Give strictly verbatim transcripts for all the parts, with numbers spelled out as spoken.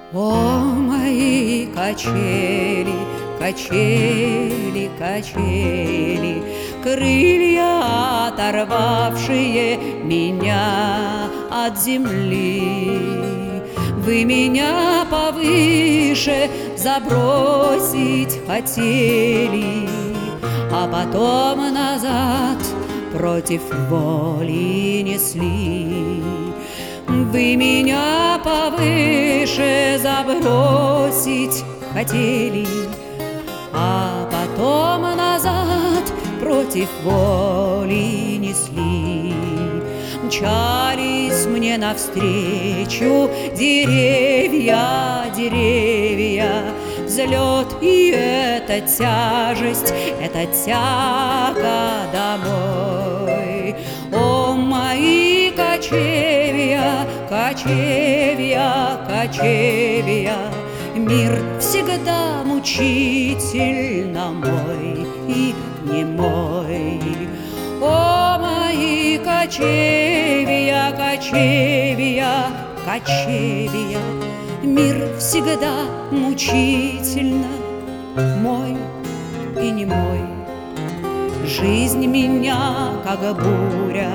О, мои качели, качели, качели, крылья, оторвавшие меня от земли. Вы меня повыше забросить хотели, а потом назад против воли несли. Вы меня повыше забросить хотели, а потом назад против воли несли. Мчались мне навстречу деревья, деревья, взлет и эта тяжесть, эта тяга домой. О, мои кочевья, кочевья, кочевья, мир всегда мучительно мой и не мой. О, мои кочевья, кочевья, кочевья, мир всегда мучительно мой и не мой. Жизнь меня, как буря,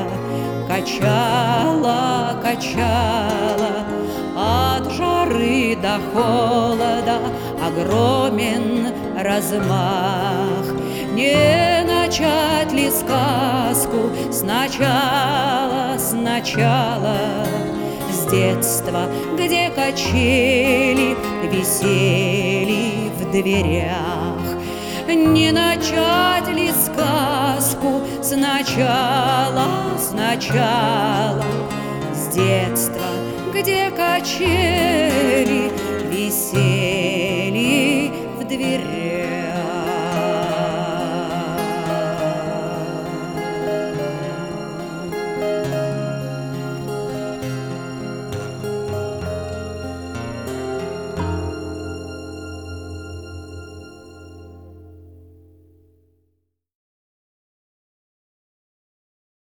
качала, качала, от жары до холода огромен размах. Не начать ли сказку сначала, сначала, с детства, где качели висели в дверях? Не начать ли сказку сначала, сначала, с детства, где качели